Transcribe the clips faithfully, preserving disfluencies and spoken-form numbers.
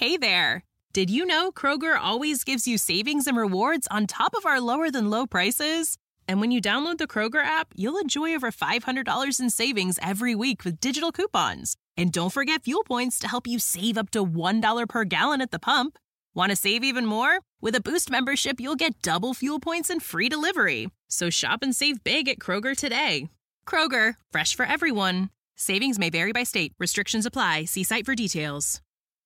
Hey there! Did you know Kroger always gives you savings and rewards on top of our lower-than-low prices? And when you download the Kroger app, you'll enjoy over five hundred dollars in savings every week with digital coupons. And don't forget fuel points to help you save up to one dollar per gallon at the pump. Want to save even more? With a Boost membership, you'll get double fuel points and free delivery. So shop and save big at Kroger today. Kroger, fresh for everyone. Savings may vary by state. Restrictions apply. See site for details.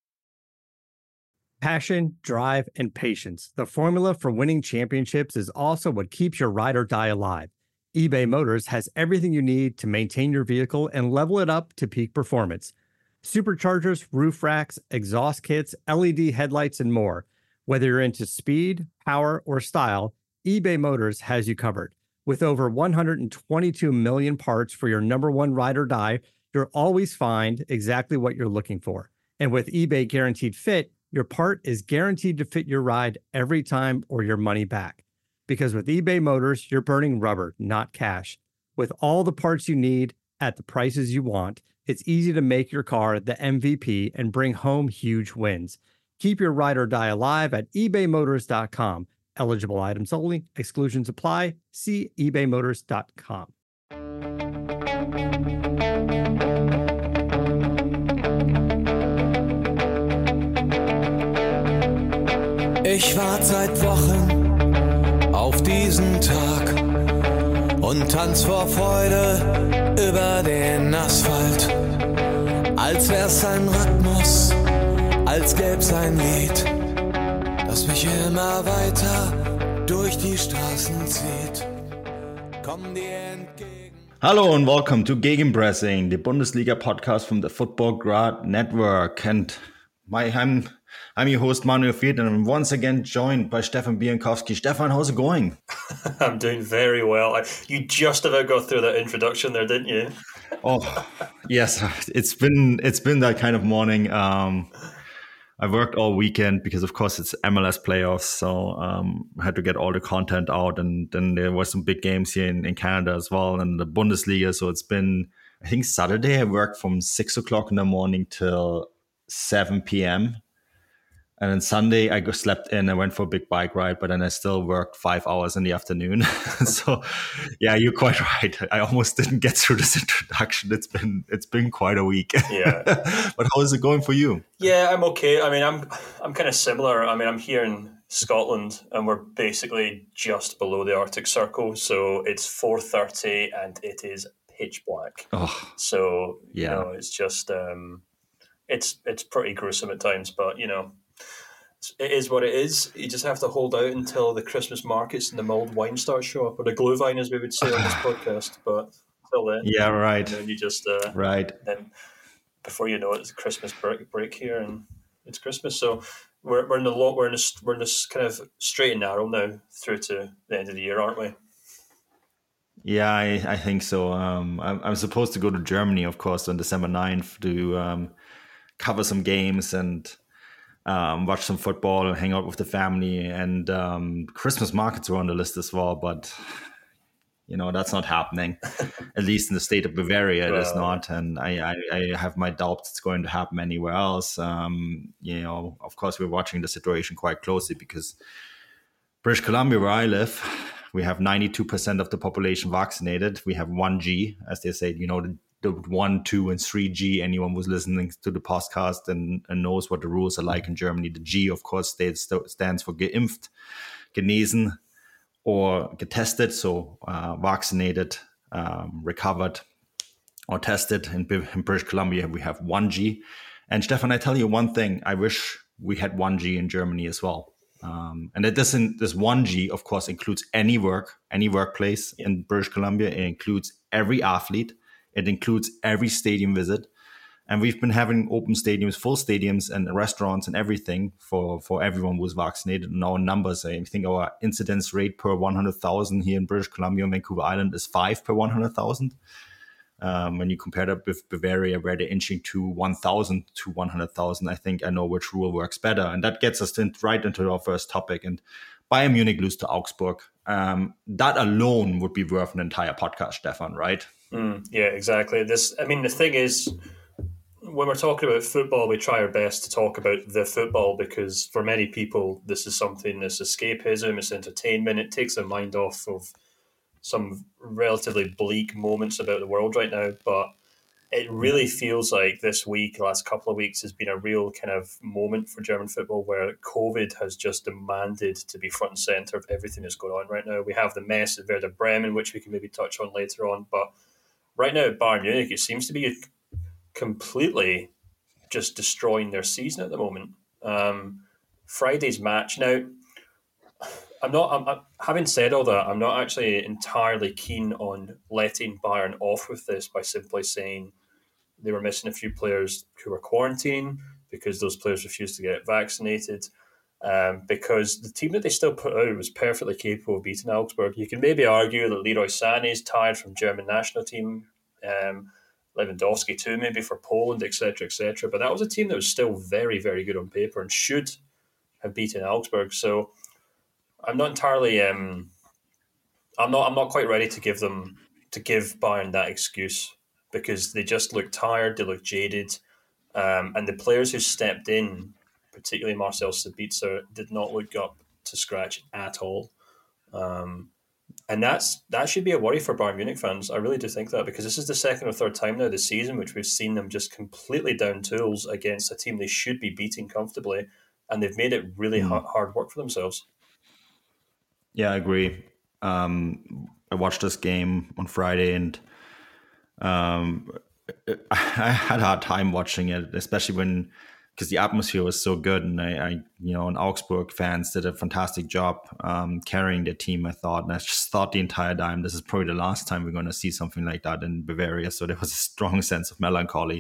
Passion, drive, and patience. The formula for winning championships is also what keeps your ride or die alive. eBay Motors has everything you need to maintain your vehicle and level it up to peak performance. Superchargers, roof racks, exhaust kits, L E D headlights, and more. Whether you're into speed, power, or style, eBay Motors has you covered. With over one hundred twenty-two million parts for your number one ride or die, you'll always find exactly what you're looking for. And with eBay Guaranteed Fit, your part is guaranteed to fit your ride every time or your money back. Because with eBay Motors, you're burning rubber, not cash. With all the parts you need at the prices you want, it's easy to make your car the M V P and bring home huge wins. Keep your ride or die alive at ebay motors dot com. Eligible items only. Exclusions apply. See ebay motors dot com. Ich warte seit Wochen auf diesen Tag und tanz vor Freude über den Asphalt. Als wär's ein Rhythmus, als gäb's ein Lied, das mich immer weiter durch die Straßen zieht. Komm dir entgegen. Hello and welcome to Gegenpressing, the Bundesliga podcast from the Football Grad Network. And my, I'm I'm your host, Manuel Fied, and I'm once again joined by Stefan Biankowski. Stefan, how's it going? I'm doing very well. I, you just about got through that introduction there, didn't you? Oh, yes. It's been it's been that kind of morning. Um, I worked all weekend because, of course, it's M L S playoffs, so um, I had to get all the content out. And then there were some big games here in, in Canada as well, and the Bundesliga. So it's been, I think, Saturday. I worked from six o'clock in the morning till seven p.m. And then Sunday, I slept in. I went for a big bike ride, but then I still worked five hours in the afternoon. So, yeah, you're quite right. I almost didn't get through this introduction. It's been it's been quite a week. Yeah. But how is it going for you? Yeah, I'm okay. I mean, I'm I'm kind of similar. I mean, I'm here in Scotland, and we're basically just below the Arctic Circle. So it's four thirty, and it is pitch black. Oh, so yeah. You know, it's just um, it's it's pretty gruesome at times, but you know. It is what it is. You just have to hold out until the Christmas markets and the mulled wine start to show up, or the glühwein, as we would say on this podcast. But until then, yeah, right. And then you just uh, right. Then before you know it, it's Christmas break, break here, and it's Christmas. So we're we're in the lot. We're in this we're in this kind of straight and narrow now through to the end of the year, aren't we? Yeah, I, I think so. Um, I'm, I'm supposed to go to Germany, of course, on December ninth to um, cover some games and. Um, watch some football, hang out with the family, and um, Christmas markets were on the list as well. But you know that's not happening, at least in the state of Bavaria, it is not. And I, I, I have my doubts it's going to happen anywhere else. Um, you know, of course, we're watching the situation quite closely because British Columbia, where I live, we have ninety-two percent of the population vaccinated. We have one G, as they say. You know, the the one, two, and three G. Anyone who's listening to the podcast and, and knows what the rules are like in Germany. The G, of course, states, stands for geimpft, genesen, or getested, so uh, vaccinated, um, recovered, or tested. In, in British Columbia, we have one G. And Stefan, I tell you one thing, I wish we had one G in Germany as well. Um, and it doesn't, this one G, of course, includes any work, any workplace yeah. in British Columbia. It includes every athlete. It includes every stadium visit. And we've been having open stadiums, full stadiums, and restaurants and everything for, for everyone who's vaccinated. And our numbers, I think our incidence rate per one hundred thousand here in British Columbia and Vancouver Island is five per one hundred thousand. Um, when you compare that with Bavaria, where they're inching to one thousand to one hundred thousand, I think I know which rule works better. And that gets us in, right into our first topic. And Bayern Munich lose to Augsburg. Um, that alone would be worth an entire podcast, Stefan, right? Mm, yeah, exactly. This, I mean, the thing is, when we're talking about football, we try our best to talk about the football, because for many people, this is something that's escapism, it's entertainment, it takes their mind off of some relatively bleak moments about the world right now. But it really feels like this week, the last couple of weeks, has been a real kind of moment for German football where COVID has just demanded to be front and centre of everything that's going on right now. We have the mess at Werder Bremen, which we can maybe touch on later on. But right now at Bayern Munich, it seems to be completely just destroying their season at the moment. Um, Friday's match. Now, I'm not. I'm, I'm, having said all that, I'm not actually entirely keen on letting Bayern off with this by simply saying they were missing a few players who were quarantined because those players refused to get vaccinated. Um, because the team that they still put out was perfectly capable of beating Augsburg. You can maybe argue that Leroy Sané is tired from German national team, um, Lewandowski too, maybe for Poland, et cetera, et cetera. But that was a team that was still very, very good on paper and should have beaten Augsburg. So I'm not entirely. Um, I'm not. I'm not quite ready to give them to give Bayern that excuse, because they just look tired. They look jaded, um, and the players who stepped in, particularly Marcel Sabitzer, did not look up to scratch at all. Um, and that's that should be a worry for Bayern Munich fans. I really do think that, because this is the second or third time now this season which we've seen them just completely down tools against a team they should be beating comfortably, and they've made it really mm. hard, hard work for themselves. Yeah, I agree. Um, I watched this game on Friday, and um, I had a hard time watching it, especially when because the atmosphere was so good, and I, I, you know, and Augsburg fans did a fantastic job um, carrying their team, I thought, and I just thought the entire time this is probably the last time we're going to see something like that in Bavaria. So there was a strong sense of melancholy.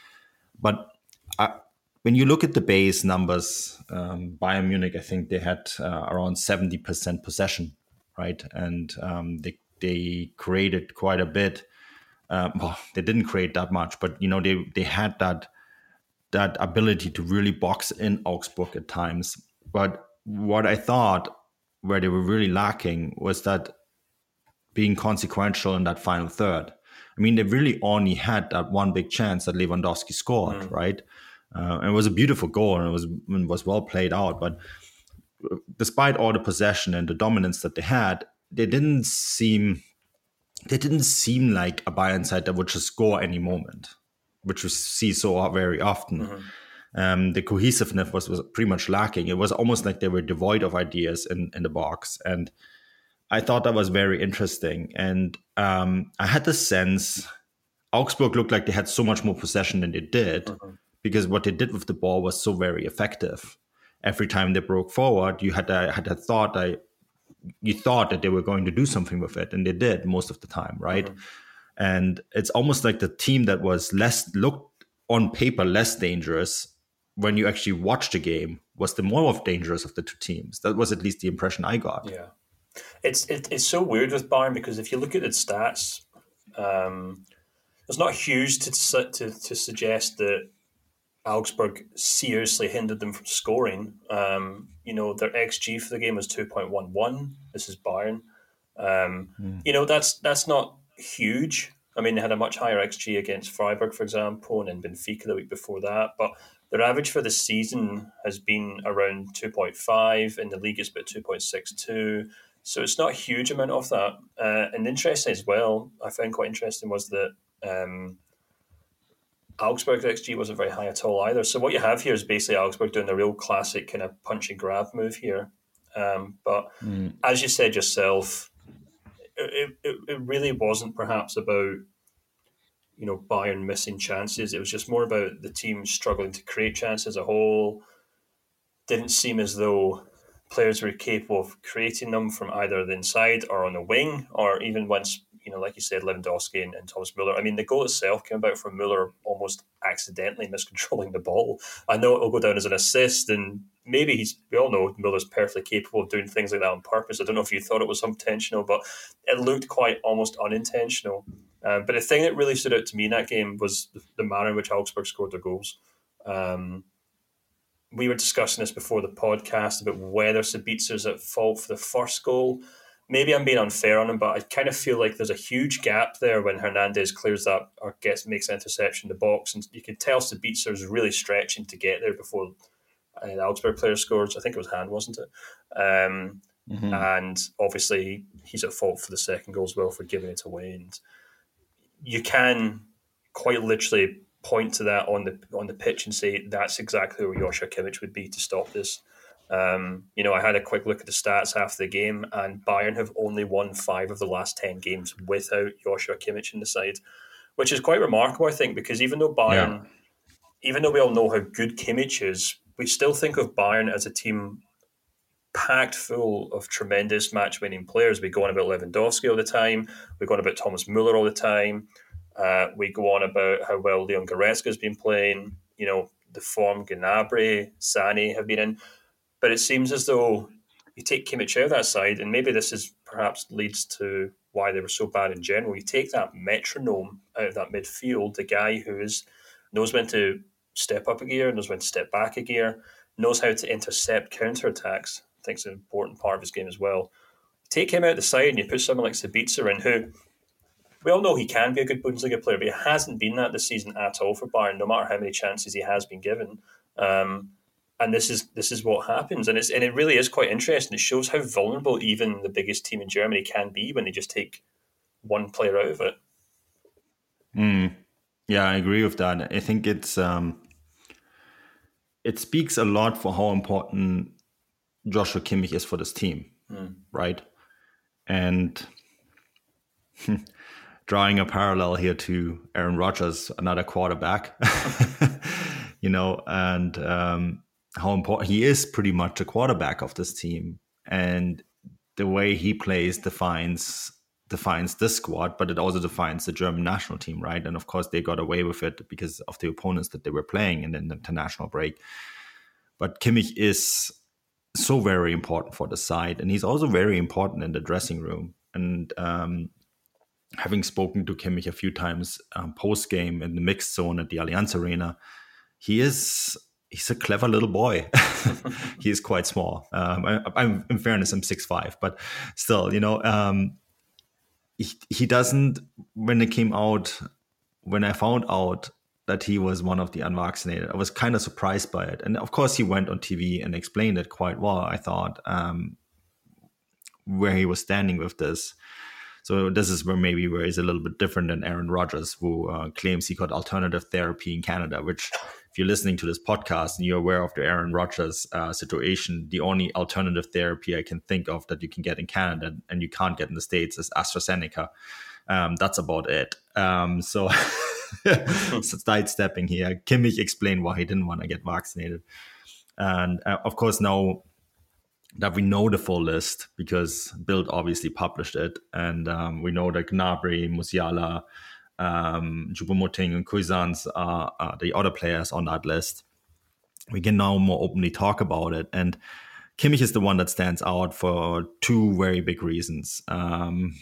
But I, when you look at the base numbers, um, Bayern Munich, I think they had uh, around seventy percent possession, right? And um, they they created quite a bit. Uh, well, they didn't create that much, but you know they they had that that ability to really box in Augsburg at times. But what I thought where they were really lacking was that being consequential in that final third. I mean, they really only had that one big chance that Lewandowski scored, mm. right? Uh, and it was a beautiful goal, and it was it was well played out. But despite all the possession and the dominance that they had, they didn't seem they didn't seem like a Bayern side that would just score any moment, which we see so very often. Mm-hmm. Um, the cohesiveness was, was pretty much lacking. It was almost like they were devoid of ideas in, in the box. And I thought that was very interesting. And um, I had the sense Augsburg looked like they had so much more possession than they did, mm-hmm. because what they did with the ball was so very effective. Every time they broke forward, you had that, had that thought, I, you thought that they were going to do something with it, and they did most of the time, right? Mm-hmm. And it's almost like the team that was less looked on paper less dangerous, when you actually watched the game, was the more of dangerous of the two teams. That was at least the impression I got. Yeah, it's it, it's so weird with Bayern, because if you look at its stats, um, it's not huge to, to to suggest that Augsburg seriously hindered them from scoring. Um, you know, their X G for the game was two point one one. This is Bayern. Um, mm. You know, that's that's not huge. I mean, they had a much higher X G against Freiburg, for example, and then Benfica the week before that. But their average for the season has been around two point five. In the league, it's about two point six two. So it's not a huge amount of that. Uh, and interesting as well, I found quite interesting, was that um, Augsburg's X G wasn't very high at all either. So what you have here is basically Augsburg doing the real classic kind of punch and grab move here. Um, but mm. as you said yourself, It, it it really wasn't perhaps about, you know, Bayern missing chances. It was just more about the team struggling to create chances as a whole. Didn't seem as though players were capable of creating them from either the inside or on the wing, or even once, you know, like you said, Lewandowski and, and Thomas Müller. I mean, the goal itself came about from Müller almost accidentally miscontrolling the ball. I know it'll go down as an assist, and maybe he's, we all know Müller's perfectly capable of doing things like that on purpose. I don't know if you thought it was intentional, but it looked quite almost unintentional. Uh, but the thing that really stood out to me in that game was the, the manner in which Augsburg scored their goals. Um, we were discussing this before the podcast about whether Sabitzer's at fault for the first goal. maybe I'm being unfair on him, but I kind of feel like there's a huge gap there when Hernandez clears that or gets makes an interception in the box, and you can tell Sabitzer is really stretching to get there before uh, the Augsburg player scores. I think it was hand, wasn't it? Um, mm-hmm. And obviously he's at fault for the second goal as well for giving it away. And you can quite literally point to that on the on the pitch and say that's exactly where Joshua Kimmich would be to stop this. Um, you know, I had a quick look at the stats after the game, and Bayern have only won five of the last ten games without Joshua Kimmich in the side, which is quite remarkable, I think, because even though Bayern, yeah. even though we all know how good Kimmich is, we still think of Bayern as a team packed full of tremendous match-winning players. We go on about Lewandowski all the time. We go on about Thomas Müller all the time. Uh, we go on about how well Leon Goretzka has been playing. You know, the form Gnabry, Sané have been in. But it seems as though you take Kimmich out of that side, and maybe this is perhaps leads to why they were so bad in general. You take that metronome out of that midfield, the guy who is knows when to step up a gear, knows when to step back a gear, knows how to intercept counterattacks. I think it's an important part of his game as well. Take him out the side and you put someone like Sabitzer in, who we all know he can be a good Bundesliga player, but he hasn't been that this season at all for Bayern, no matter how many chances he has been given. Um, And this is this is what happens, and it's and it really is quite interesting. It shows how vulnerable even the biggest team in Germany can be when they just take one player out of it. Mm. Yeah, I agree with that. I think it's um, it speaks a lot for how important Joshua Kimmich is for this team, mm. right? And drawing a parallel here to Aaron Rodgers, another quarterback, you know, and. Um, how important he is pretty much a quarterback of this team, and the way he plays defines defines this squad, but it also defines the German national team, right? And of course they got away with it because of the opponents that they were playing in the international break. But Kimmich is so very important for the side, and he's also very important in the dressing room. And um, having spoken to Kimmich a few times um, post-game in the mixed zone at the Allianz Arena, he is... He's a clever little boy. He is quite small. Um, I, I'm, in fairness, I'm six five, but still, you know, um, he, he doesn't, when it came out, when I found out that he was one of the unvaccinated, I was kind of surprised by it. And of course, he went on T V and explained it quite well, I thought, um, where he was standing with this. So this is where maybe where he's a little bit different than Aaron Rodgers, who uh, claims he got alternative therapy in Canada, which if you're listening to this podcast and you're aware of the Aaron Rodgers uh, situation, the only alternative therapy I can think of that you can get in Canada and you can't get in the States is AstraZeneca. Um, that's about it. Um, so sidestepping here, Kimmich explained why he didn't want to get vaccinated. And uh, of course, now that we know the full list, because Bild obviously published it, and um, we know that Gnabry, Musiala, um, Choupo-Moting and Cuisance are, are the other players on that list. We can now more openly talk about it. And Kimmich is the one that stands out for two very big reasons. Um,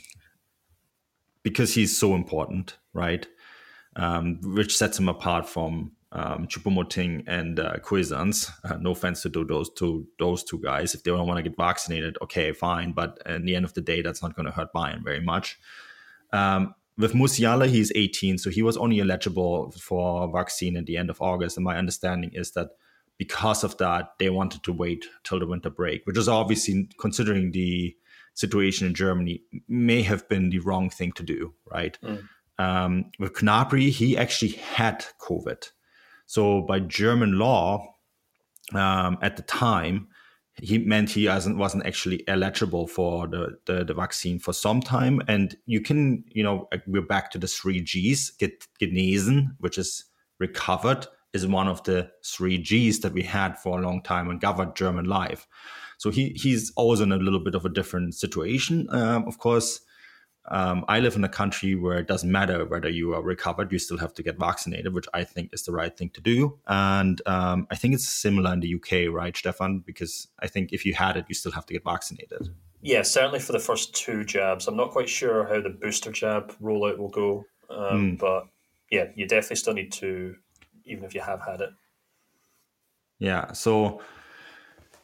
because he's so important, right? Um, which sets him apart from um, Choupo-Moting and uh, Cuisance. Uh, no offense to those two, those two guys. If they don't want to get vaccinated, okay, fine. But in the end of the day, that's not going to hurt Bayern very much. Um, With Musiala, he's eighteen, so he was only eligible for vaccine at the end of August. And my understanding is that because of that, they wanted to wait till the winter break, which is obviously, considering the situation in Germany, may have been the wrong thing to do, right? Mm. Um, with Gnabry, he actually had COVID. So by German law, um, at the time, he meant he wasn't, wasn't actually eligible for the, the, the vaccine for some time. And you can, you know, we're back to the three Gs. Get genesen, which is recovered, is one of the three Gs that we had for a long time and governed German life. So he he's also in a little bit of a different situation. Um, of course, um, I live in a country where it doesn't matter whether you are recovered, you still have to get vaccinated, which I think is the right thing to do. And um, I think it's similar in the U K, right, Stefan? Because I think if you had it, you still have to get vaccinated. Yeah, certainly for the first two jabs. I'm not quite sure how the booster jab rollout will go. Um, mm. But yeah, you definitely still need to, even if you have had it. Yeah, so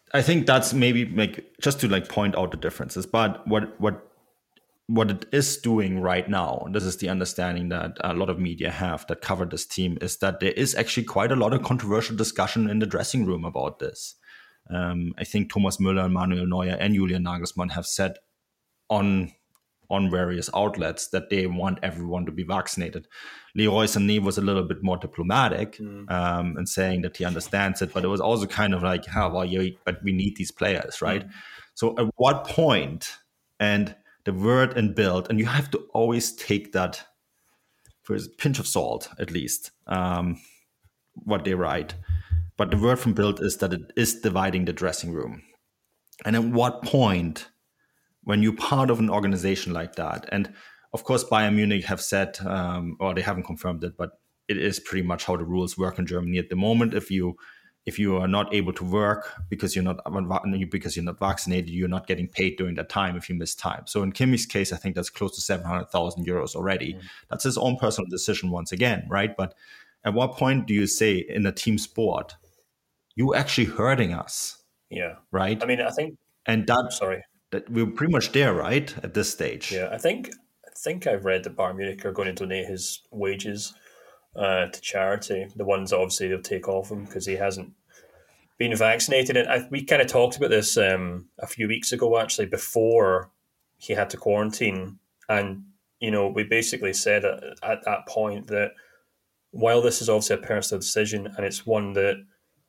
I think that's maybe like just to like point out the differences. But what what what it is doing right now, and this is the understanding that a lot of media have that covered this team, is that there is actually quite a lot of controversial discussion in the dressing room about this. Um, I think Thomas Müller and Manuel Neuer and Julian Nagelsmann have said on on various outlets that they want everyone to be vaccinated. Leroy Sané was a little bit more diplomatic mm. um, and saying that he understands it, but it was also kind of like, oh, well, yeah, but we need these players, right? Mm. So at what point, and the word and build, and you have to always take that for a pinch of salt, at least, um, what they write. But the word from Bild is that it is dividing the dressing room. And at what point, when you're part of an organization like that, and of course Bayern Munich have said, um, or they haven't confirmed it, but it is pretty much how the rules work in Germany at the moment. If you if you are not able to work because you're not because you're not vaccinated, you're not getting paid during that time if you miss time. So in Kimmich's case, I think that's close to seven hundred thousand euros already. Mm. That's his own personal decision once again, right? But at what point do you say in a team sport, you're actually hurting us? Yeah. Right? I mean, I think... And that... Sorry. That we're pretty much there, right, at this stage. Yeah, I think I think I've read that Bayern Munich are going to donate his wages uh, to charity. The ones obviously they'll take off him because he hasn't been vaccinated. And I, we kind of talked about this um, a few weeks ago, actually, before he had to quarantine. And, you know, we basically said at, at that point that while this is obviously a personal decision and it's one that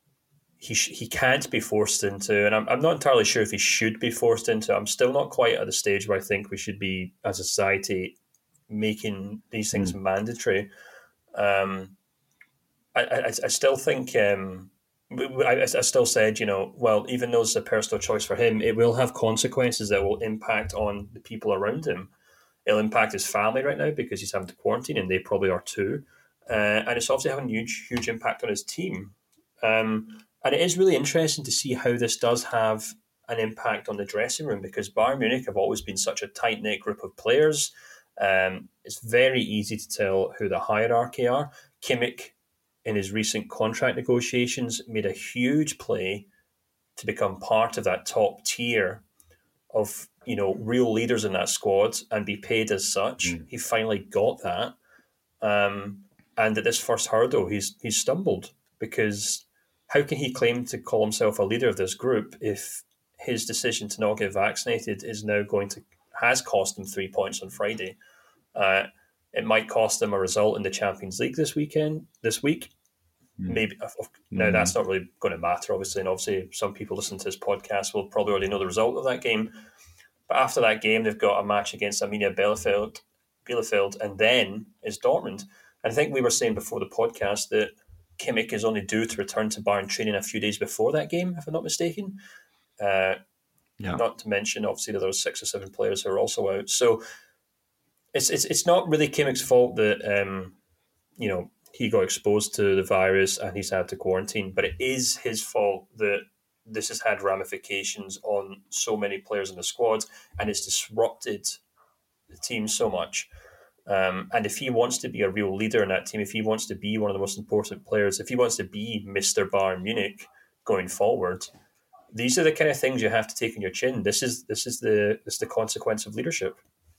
He sh- he can't be forced into, and I'm I'm not entirely sure if he should be forced into. I'm still not quite at the stage where I think we should be, as a society, making these things mm. mandatory. Um, I, I I still think um, I, I still said, you know, well, even though it's a personal choice for him, it will have consequences that will impact on the people around him. It'll impact his family right now because he's having to quarantine, and they probably are too. Uh, and it's obviously having a huge huge impact on his team. Um, And it is really interesting to see how this does have an impact on the dressing room because Bayern Munich have always been such a tight-knit group of players. Um, it's very easy to tell who the hierarchy are. Kimmich, in his recent contract negotiations, made a huge play to become part of that top tier of, you know, real leaders in that squad and be paid as such. Mm. He finally got that. Um, and at this first hurdle, he's he's stumbled because... How can he claim to call himself a leader of this group if his decision to not get vaccinated is now going to has cost him three points on Friday? Uh, it might cost him a result in the Champions League this weekend, this week. Mm. Maybe now mm. that's not really going to matter, obviously, and obviously some people listening to this podcast will probably already know the result of that game. But after that game, they've got a match against Arminia Bielefeld, Bielefeld, and then is Dortmund. And I think we were saying before the podcast that Kimmich is only due to return to Bayern training a few days before that game, if I'm not mistaken. Uh, yeah. Not to mention, obviously, that there were six or seven players who are also out. So it's it's it's not really Kimmich's fault that um, you know he got exposed to the virus and he's had to quarantine, but it is his fault that this has had ramifications on so many players in the squad and it's disrupted the team so much. Um, and if he wants to be a real leader in that team, if he wants to be one of the most important players, if he wants to be Mister Bayern Munich going forward, these are the kind of things you have to take in your chin. This is this is the this is the consequence of leadership.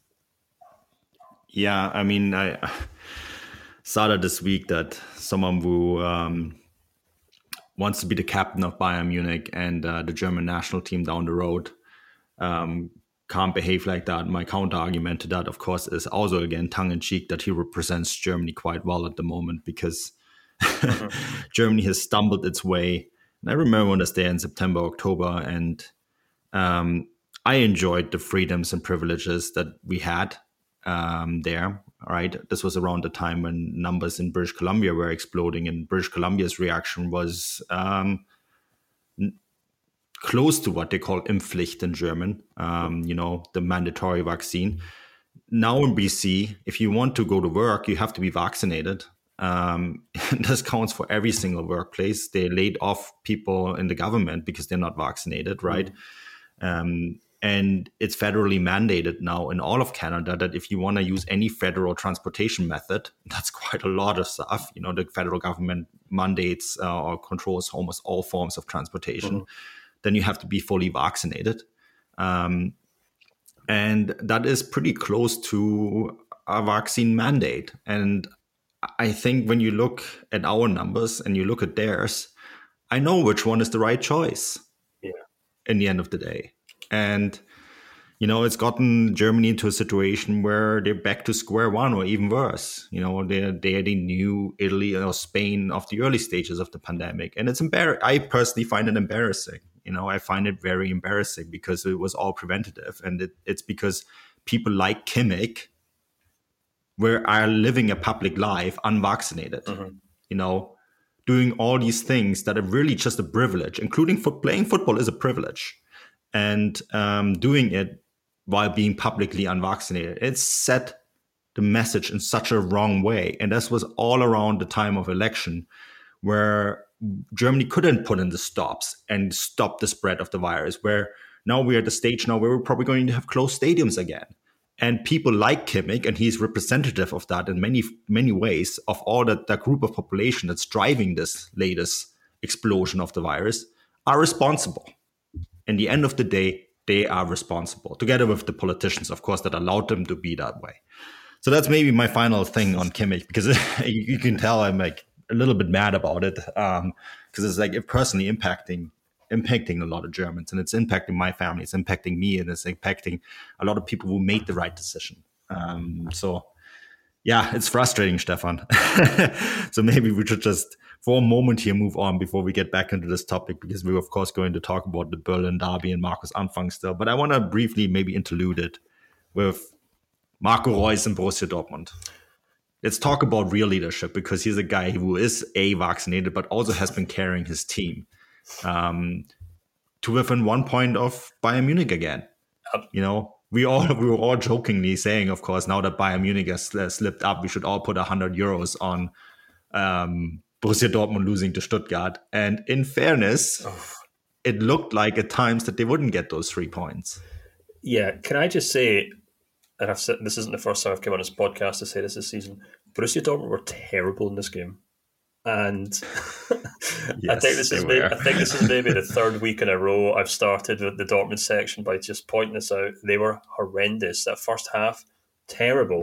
Yeah, I mean, I saw that this week that someone who um, wants to be the captain of Bayern Munich and uh, the German national team down the road um, can't behave like that. My counter argument to that, of course, is also again tongue-in-cheek that he represents Germany quite well at the moment because mm-hmm. Germany has stumbled its way. And I remember on this day in September, October, and um, I enjoyed the freedoms and privileges that we had um, there. Right, this was around the time when numbers in British Columbia were exploding, and British Columbia's reaction was um, close to what they call Impfpflicht in German, um, you know, the mandatory vaccine. Now in B C, if you want to go to work, you have to be vaccinated. Um, this counts for every single workplace. They laid off people in the government because they're not vaccinated, right? Mm. Um, and it's federally mandated now in all of Canada that if you want to use any federal transportation method, that's quite a lot of stuff. You know, the federal government mandates uh, or controls almost all forms of transportation. Mm. then you have to be fully vaccinated. Um, and that is pretty close to a vaccine mandate. And I think when you look at our numbers and you look at theirs, I know which one is the right choice. Yeah. In the end of the day. And you know, it's gotten Germany into a situation where they're back to square one, or even worse. You know, they're, they're the new Italy or Spain of the early stages of the pandemic. And it's embarrassing. I personally find it embarrassing. You know, I find it very embarrassing because it was all preventative. And it, it's because people like Kimmich were, are living a public life unvaccinated, mm-hmm. you know, doing all these things that are really just a privilege, including foot, playing football is a privilege. And um, doing it while being publicly unvaccinated. It set the message in such a wrong way. And this was all around the time of election where Germany couldn't put in the stops and stop the spread of the virus, where now we're at the stage now where we're probably going to have closed stadiums again. And people like Kimmich, and he's representative of that in many, many ways, of all that, that group of population that's driving this latest explosion of the virus, are responsible. In the end of the day, they are responsible, together with the politicians, of course, that allowed them to be that way. So that's maybe my final thing on Kimmich, because you can tell I'm like a little bit mad about it, because um, it's like personally impacting impacting a lot of Germans, and it's impacting my family, it's impacting me, and it's impacting a lot of people who made the right decision. Um, so yeah, it's frustrating, Stefan. So maybe we should just, for a moment here, move on before we get back into this topic, because we're, of course, going to talk about the Berlin derby and Markus Anfang still. But I want to briefly maybe interlude it with Marco Reus and Borussia Dortmund. Let's talk about real leadership, because he's a guy who is A, vaccinated, but also has been carrying his team um, to within one point of Bayern Munich again. You know, we all we were all jokingly saying, of course, now that Bayern Munich has uh, slipped up, we should all put one hundred euros on um, Borussia Dortmund losing to Stuttgart. And in fairness, oh. it looked like at times that they wouldn't get those three points. Yeah, can I just say, and I've said this isn't the first time I've come on this podcast to say this this season, Borussia Dortmund were terrible in this game. And yes, I think this is maybe, I think this is maybe the third week in a row I've started with the Dortmund section by just pointing this out. They were horrendous. That first half, terrible.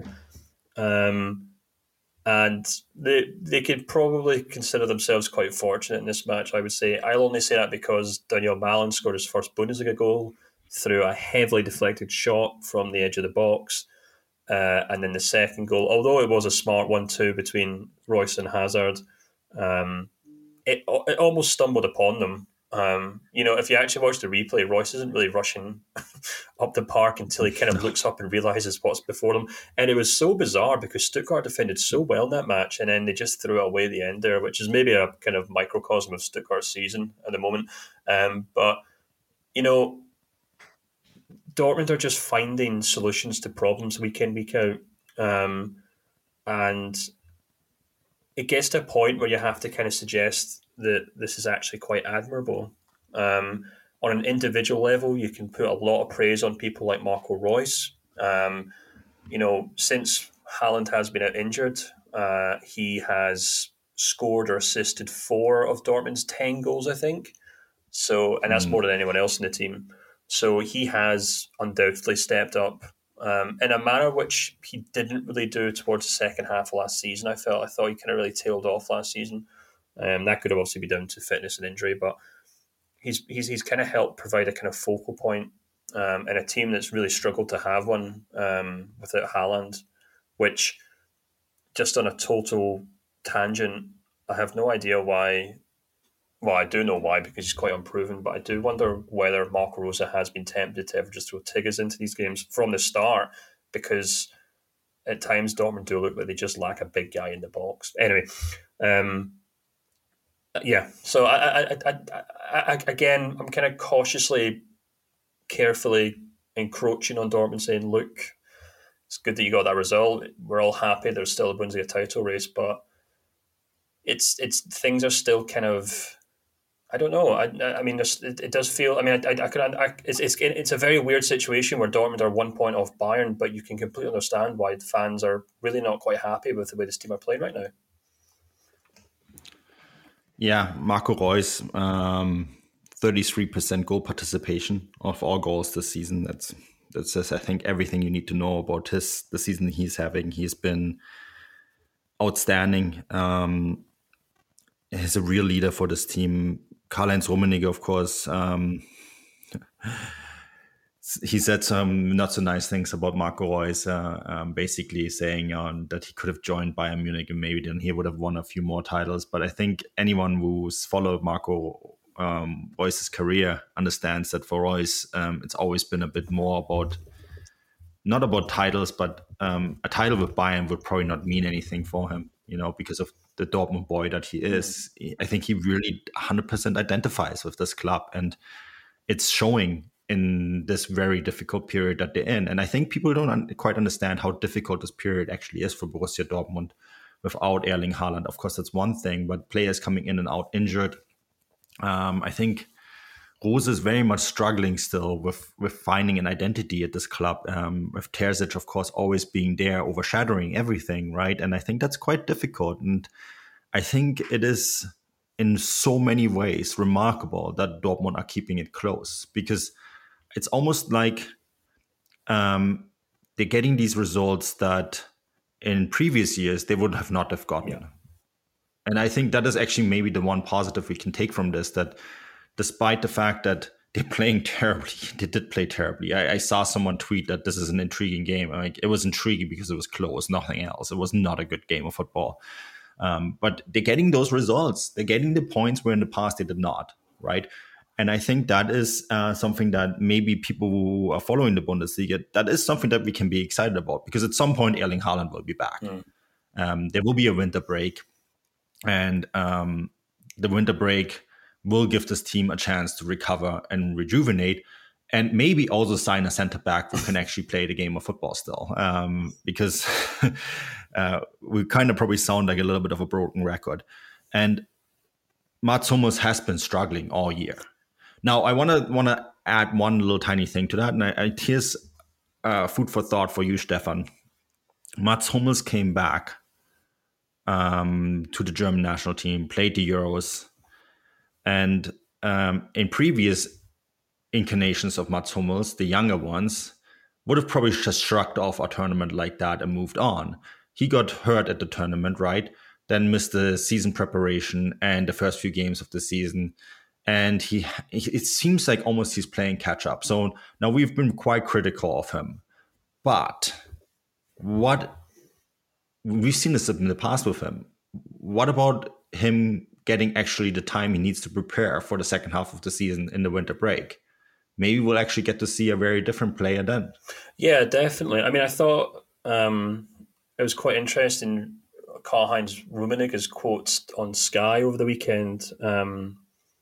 Um, and they they could probably consider themselves quite fortunate in this match, I would say. I'll only say that because Daniel Malin scored his first Bundesliga goal through a heavily deflected shot from the edge of the box. Uh, and then the second goal, although it was a smart one two between Reus and Hazard, Um, it it almost stumbled upon them. Um, you know, if you actually watch the replay, Reus isn't really rushing up the park until he kind of looks up and realises what's before them. And it was so bizarre because Stuttgart defended so well in that match, and then they just threw it away at the end there, which is maybe a kind of microcosm of Stuttgart's season at the moment. Um, but, you know, Dortmund are just finding solutions to problems week in, week out. Um, and it gets to a point where you have to kind of suggest that this is actually quite admirable. Um, on an individual level, you can put a lot of praise on people like Marco Reus. Um, you know, since Haaland has been out injured, uh, he has scored or assisted four of Dortmund's ten goals, I think. So, and that's mm. more than anyone else in the team. So he has undoubtedly stepped up um, in a manner which he didn't really do towards the second half of last season. I felt I thought he kind of really tailed off last season. Um, that could have obviously be down to fitness and injury, but he's he's he's kind of helped provide a kind of focal point um, in a team that's really struggled to have one um, without Haaland. Which, just on a total tangent, I have no idea why. Well, I do know why, because he's quite unproven, but I do wonder whether Marco Rose has been tempted to ever just throw Tigges into these games from the start, because at times Dortmund do look like they just lack a big guy in the box. Anyway, um, yeah, so I, I, I, I, I, again, I'm kind of cautiously, carefully encroaching on Dortmund, saying, look, it's good that you got that result. We're all happy. There's still a Bundesliga title race, but it's it's things are still kind of, I don't know. I I mean, it, it does feel. I mean, I, I, I could. I, it's it's it's a very weird situation where Dortmund are one point off Bayern, but you can completely understand why the fans are really not quite happy with the way this team are playing right now. Yeah, Marco Reus, um, thirty-three percent goal participation of all goals this season. That's that's just, I think, everything you need to know about his the season he's having. He's been outstanding. Um, he's a real leader for this team. Karl-Heinz Rummenigge, of course, um, he said some not so nice things about Marco Reus, uh, um, basically saying um, that he could have joined Bayern Munich and maybe then he would have won a few more titles. But I think anyone who's followed Marco um, Reus's career understands that for Reus, um, it's always been a bit more about, not about titles, but um, a title with Bayern would probably not mean anything for him, you know, because of the Dortmund boy that he is. I think he really one hundred percent identifies with this club, and it's showing in this very difficult period that they're in. And I think people don't un- quite understand how difficult this period actually is for Borussia Dortmund without Erling Haaland. Of course, that's one thing, but players coming in and out injured. Um, I think Rose is very much struggling still with, with finding an identity at this club, um, with Terzic, of course, always being there, overshadowing everything, right? And I think that's quite difficult. And I think it is in so many ways remarkable that Dortmund are keeping it close, because it's almost like um, they're getting these results that in previous years they would have not have gotten. Yeah. And I think that is actually maybe the one positive we can take from this, that despite the fact that they're playing terribly, they did play terribly. I, I saw someone tweet that this is an intriguing game. Like, it was intriguing because it was close, nothing else. It was not a good game of football. Um, but they're getting those results. They're getting the points where in the past they did not, right? And I think that is uh, something that maybe people who are following the Bundesliga, that is something that we can be excited about, because at some point Erling Haaland will be back. Mm. Um, there will be a winter break, and um, the winter break will give this team a chance to recover and rejuvenate, and maybe also sign a center back who can actually play the game of football still. Um, because uh, we kind of probably sound like a little bit of a broken record. And Mats Hummels has been struggling all year. Now, I want to want to add one little tiny thing to that. And I, I, here's uh, food for thought for you, Stefan. Mats Hummels came back um, to the German national team, played the Euros. And um, in previous incarnations of Mats Hummels, the younger ones would have probably just shrugged off a tournament like that and moved on. He got hurt at the tournament, right? Then missed the season preparation and the first few games of the season. And he, it seems like almost he's playing catch up. So now we've been quite critical of him. But what we've seen this in the past with him. What about him getting actually the time he needs to prepare for the second half of the season in the winter break? Maybe we'll actually get to see a very different player then. Yeah, definitely. I mean, I thought um, it was quite interesting, Karl-Heinz Rummenigge's quotes on Sky over the weekend. Um,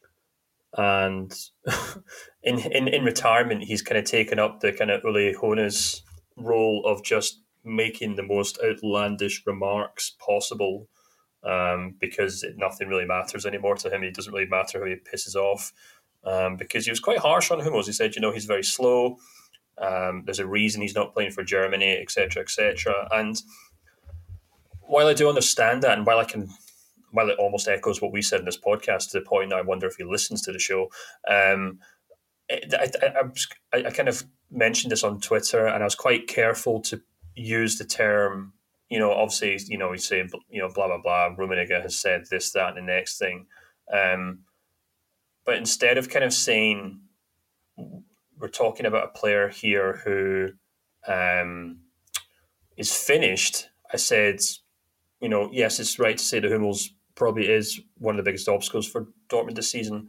and in, in in retirement, he's kind of taken up the kind of Uli Hoeneß role of just making the most outlandish remarks possible, um, because nothing really matters anymore to him. It doesn't really matter who he pisses off, um, because he was quite harsh on Hummels. He said, you know, he's very slow. Um, there's a reason he's not playing for Germany, et cetera, et cetera. And while I do understand that, and while I can, while it almost echoes what we said in this podcast to the point now I wonder if he listens to the show, um, I, I, I, I kind of mentioned this on Twitter, and I was quite careful to use the term, you know, obviously, you know, he's saying, you know, blah, blah, blah, Rummenigge has said this, that, and the next thing. Um, but instead of kind of saying, we're talking about a player here who um, is finished, I said, you know, yes, it's right to say that Hummels probably is one of the biggest obstacles for Dortmund this season,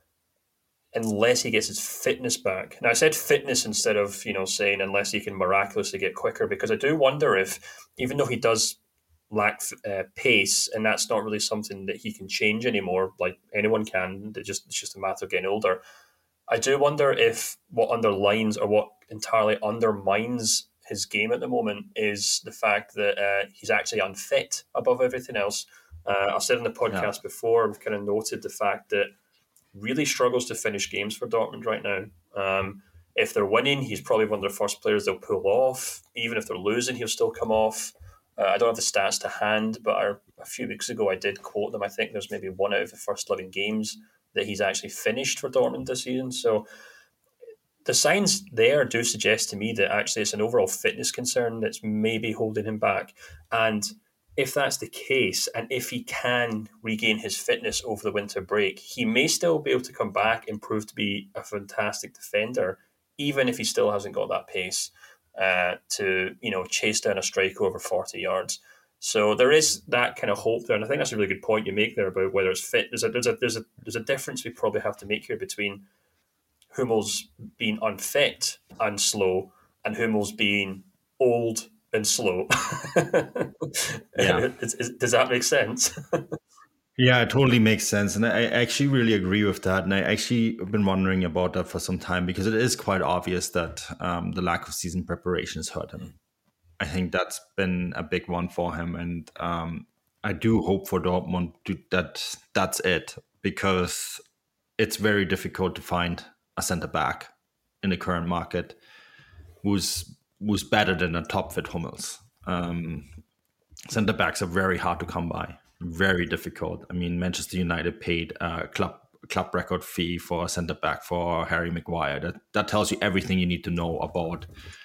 unless he gets his fitness back. Now, I said fitness instead of, you know, saying unless he can miraculously get quicker, because I do wonder if, even though he does lack uh, pace, and that's not really something that he can change anymore, like anyone can, it just, it's just a matter of getting older, I do wonder if what underlines or what entirely undermines his game at the moment is the fact that uh, he's actually unfit above everything else. Uh, I've said in the podcast yeah. before, I've kind of noted the fact that really struggles to finish games for Dortmund right now. Um, if they're winning, he's probably one of the first players they'll pull off. Even if they're losing, he'll still come off. Uh, I don't have the stats to hand, but I, a few weeks ago I did quote them. I think there's maybe one out of the first eleven games that he's actually finished for Dortmund this season. So the signs there do suggest to me that actually it's an overall fitness concern that's maybe holding him back. And if that's the case, and if he can regain his fitness over the winter break, he may still be able to come back and prove to be a fantastic defender, even if he still hasn't got that pace uh, to, you know, chase down a strike over forty yards. So there is that kind of hope there, and I think that's a really good point you make there about whether it's fit. There's a there's a there's a there's a difference we probably have to make here between Hummels being unfit and slow, and Hummels being old and slow. Yeah, is, is, does that make sense? Yeah, it totally makes sense, and I actually really agree with that. And I actually have been wondering about that for some time because it is quite obvious that um, the lack of season preparation has hurt him. I think that's been a big one for him, and um, I do hope for Dortmund to, that that's it, because it's very difficult to find a centre back in the current market who's who's better than a top fit Hummels. Um, centre backs are very hard to come by, very difficult. I mean, Manchester United paid a club club record fee for a centre back for Harry Maguire. That that tells you everything you need to know about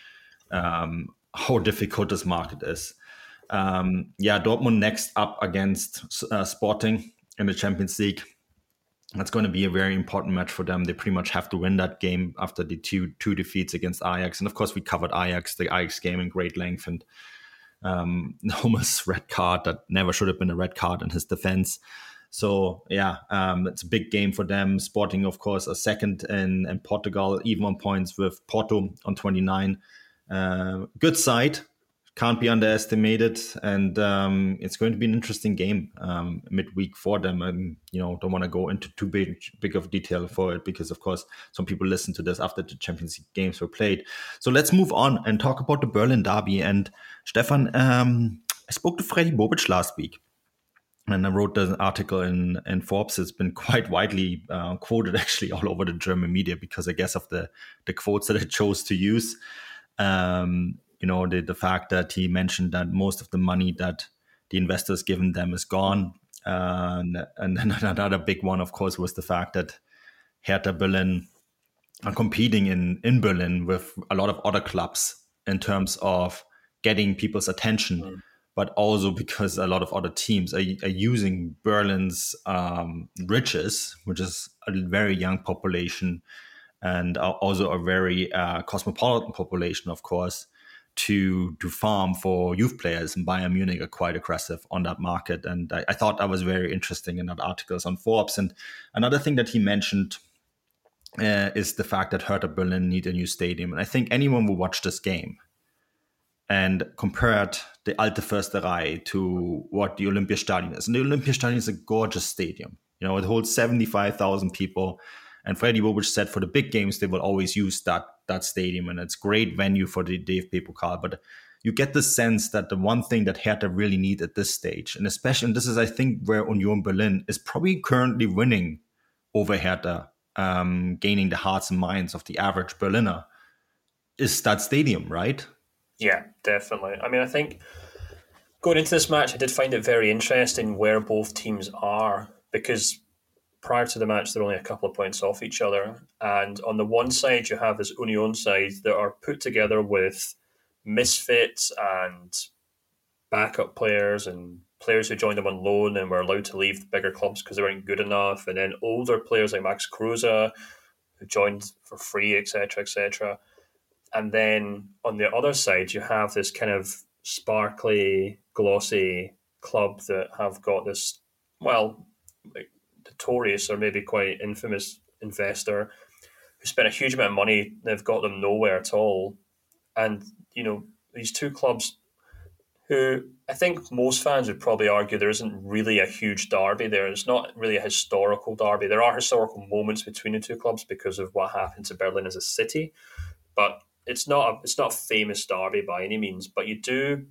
um, how difficult this market is. Um, yeah, Dortmund next up against uh, Sporting in the Champions League. That's going to be a very important match for them. They pretty much have to win that game after the two two defeats against Ajax. And of course, we covered Ajax, the Ajax game in great length, and um, Hummels' red card that never should have been a red card in his defense. So yeah, um, it's a big game for them. Sporting, of course, a second in, in Portugal, even on points with Porto on twenty-nine. Uh, good side, can't be underestimated, and um, it's going to be an interesting game um, midweek for them. And you know, don't want to go into too big, big of detail for it because, of course, some people listen to this after the Champions League games were played. So let's move on and talk about the Berlin derby. And Stefan, um, I spoke to Freddy Bobic last week, and I wrote an article in, in Forbes. It's been quite widely uh, quoted, actually, all over the German media because I guess of the the quotes that I chose to use. Um, you know, the, the fact that he mentioned that most of the money that the investors given them is gone. Uh, and, and then another big one, of course, was the fact that Hertha Berlin are competing in, in Berlin with a lot of other clubs in terms of getting people's attention, mm. but also because a lot of other teams are, are using Berlin's um, riches, which is a very young population, and also a very uh, cosmopolitan population, of course, to to farm for youth players. And Bayern Munich are quite aggressive on that market. And I, I thought that was very interesting in that articles on Forbes. And another thing that he mentioned uh, is the fact that Hertha Berlin need a new stadium. And I think anyone who watched this game and compared the Alte Försterei to what the Olympiastadion is. And the Olympiastadion is a gorgeous stadium. You know, it holds seventy-five thousand people. And Freddy Bobic said for the big games, they will always use that that stadium. And it's a great venue for the D F B Pokal. But you get the sense that the one thing that Hertha really need at this stage, and especially, and this is, I think, where Union Berlin is probably currently winning over Hertha, um, gaining the hearts and minds of the average Berliner, is that stadium, right? Yeah, definitely. I mean, I think going into this match, I did find it very interesting where both teams are, because prior to the match, they're only a couple of points off each other. And on the one side, you have this Union side that are put together with misfits and backup players and players who joined them on loan and were allowed to leave the bigger clubs because they weren't good enough. And then older players like Max Kruse, who joined for free, et cetera, et cetera. And then on the other side, you have this kind of sparkly, glossy club that have got this, well, like, notorious or maybe quite infamous investor who spent a huge amount of money. They've got them nowhere at all. And, you know, these two clubs who I think most fans would probably argue there isn't really a huge derby there. It's not really a historical derby. There are historical moments between the two clubs because of what happened to Berlin as a city, but it's not a, it's not a famous derby by any means. But you do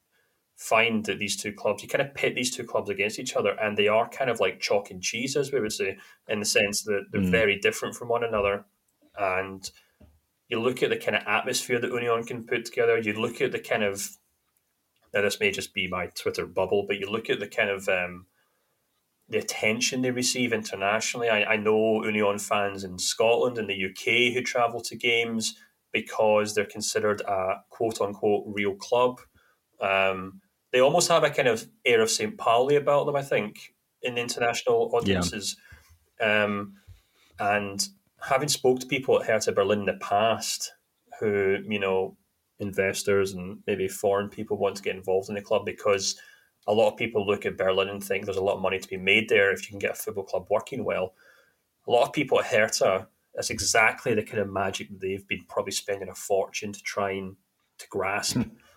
find that these two clubs, you kind of pit these two clubs against each other, and they are kind of like chalk and cheese, as we would say, in the sense that they're mm. very different from one another. And you look at the kind of atmosphere that Union can put together, you look at the kind of, now this may just be my Twitter bubble, but you look at the kind of um, the attention they receive internationally. I, I know Union fans in Scotland and the U K who travel to games because they're considered a quote-unquote real club. Um, they almost have a kind of air of Saint Pauli about them, I think, in international audiences. Yeah. Um, and having spoke to people at Hertha Berlin in the past who, you know, investors and maybe foreign people want to get involved in the club because a lot of people look at Berlin and think there's a lot of money to be made there if you can get a football club working well. A lot of people at Hertha, that's exactly the kind of magic that they've been probably spending a fortune to try and to grasp.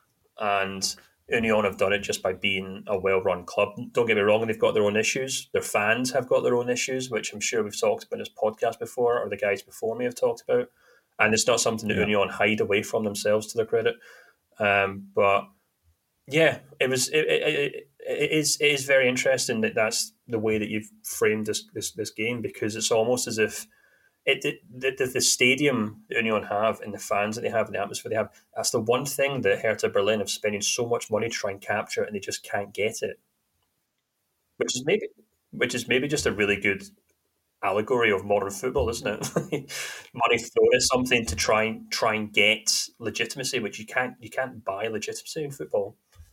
And Union have done it just by being a well-run club. Don't get me wrong, they've got their own issues. Their fans have got their own issues, which I'm sure we've talked about in this podcast before, or the guys before me have talked about. And it's not something that yeah. Union hide away from themselves, to their credit. Um, but yeah, it was. It, it, it is. It is very interesting that that's the way that you've framed this this, this game, because it's almost as if it, it the, the stadium that Union have and the fans that they have and the atmosphere they have. That's the one thing that Hertha Berlin have spending so much money to try and capture, and they just can't get it. Which is maybe, which is maybe just a really good allegory of modern football, isn't it? Money thrown at something to try and try and get legitimacy, which you can't. You can't buy legitimacy in football.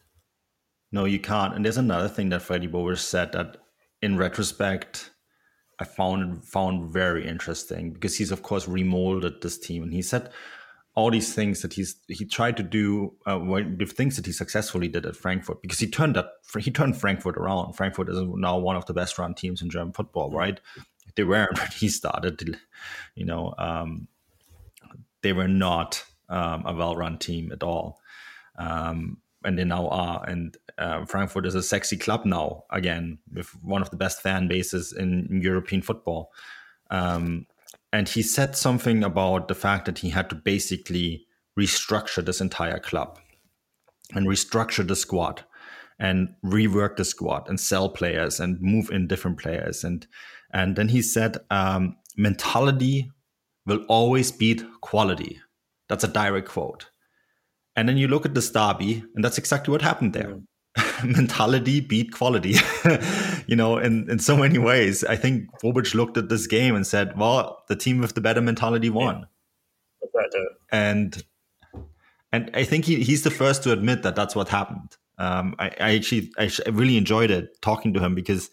No, you can't. And there's another thing that Freddie Bobic said that, in retrospect, I found found very interesting, because he's of course remolded this team, and he said all these things that he's he tried to do, uh, the things that he successfully did at Frankfurt, because he turned that he turned Frankfurt around. Frankfurt is now one of the best run teams in German football, right? They weren't when he started, you know. Um, they were not um, a well run team at all. Um, and they now are. And uh, Frankfurt is a sexy club now, again, with one of the best fan bases in, in European football. Um, and he said something about the fact that he had to basically restructure this entire club and restructure the squad and rework the squad and sell players and move in different players. And and then he said, um, mentality will always beat quality. That's a direct quote. And then you look at this derby, and that's exactly what happened there. Mm. Mentality beat quality, you know, in, in so many ways. I think Bobic looked at this game and said, well, the team with the better mentality won. Yeah. And and I think he, he's the first to admit that that's what happened. Um, I, I actually I really enjoyed it talking to him, because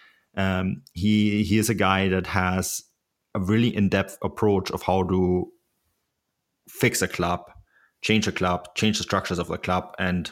um, he he is a guy that has a really in-depth approach of how to fix a club, change a club, change the structures of the club, and